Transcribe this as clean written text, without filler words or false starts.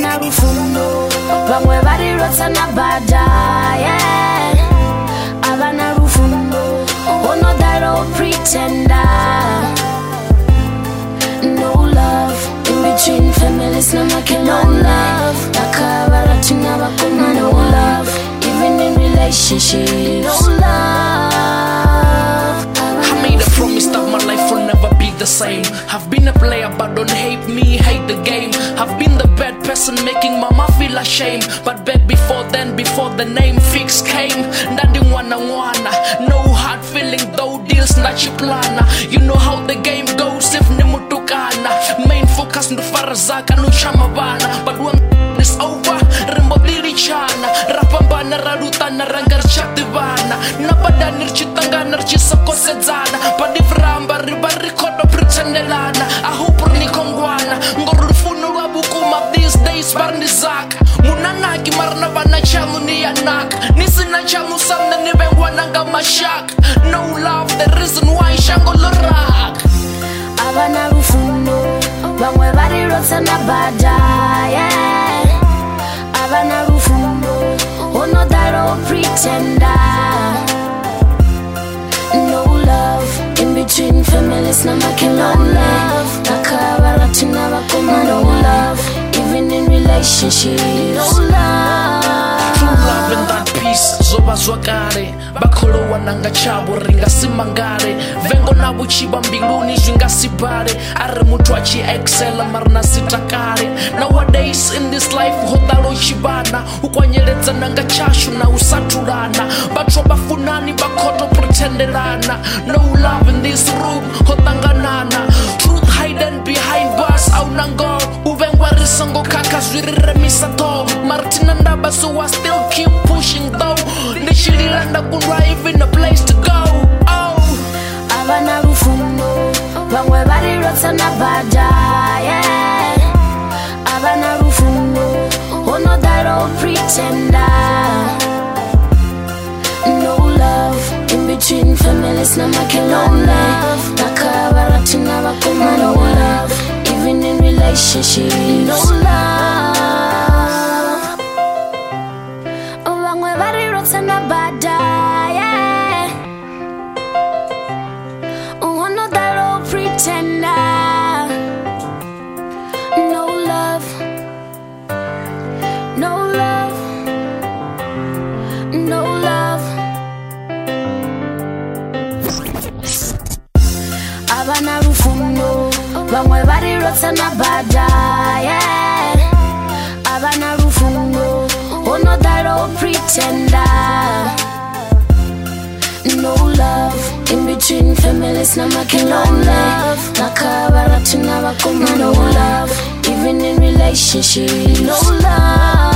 Abana rufundo bamwe bari rotsana bada, yeah. Abana rufundo, oh no that old pretender. No love in between families, no making no love. Nakabaratina bakuna, no love even in relationships. No love. I made a promise that my life will never be the same. I've been a player but don't hate me, hate the game. I've been the bad person making mama feel ashamed. But back before then, before the name fix came, nothing wanna, no hard feeling though deals not your plana. You know how the game goes if nimutukana. Main focus no farazaka no chamabana. But when it's over, remodili chana. Rapambana radutana rangar chativana. Nabada nirchitanga nirchisakosedzana. Padiframba ribarikodo pretendelana. Ahupurni kongwana. Ngorufunu wabukuma these days barnizaka. Munanaki marna bana chamu ni yanak. Nisina chamu samna nibengwananga mashak. No love, the reason why shango lorak. Abana rufundo bamwe bari rotsana bada, yeah. Abana rufundo, oh no that old pretender. No love in between families, no making no love. Nakabaratina bakuma, no love even in relationships. No love. True love and that peace zoba zwakare. Bakolo wananga chabo ringa simangare. Vengo na buchiba mbiluni jinga sibare. Are mutu achi excel marna sitakare. Nowadays in this life hodalo chibana. Ukwanyeleza nanga chashu na usaturana. Batro bafunani bakoto pretendelana. No love in this room hotanganana. Truth hidden behind bars au nango. Uvengwa risongo kaka zwiri remisato. Martina ndaba so I still keep pushing though. Nishililanda kunwa even a place to go. Oh, Abana rufundo bamwe bari rotsana bada, yeah. Abana rufundo, oh no that old pretender. No love in between families, no making no love. Nakabaratina bakuma, no love even in relationships. No love. Bamwe bari rotsana bada, yeah. Oh no that old pretender. No love, no love, no love. Abana rufundo bamwe bari rotsana bada, yeah. Abana rufundo, oh no that old pretender. No love in between families, no making no love. Nakabaratina bakuma, no love even in relationships. No love.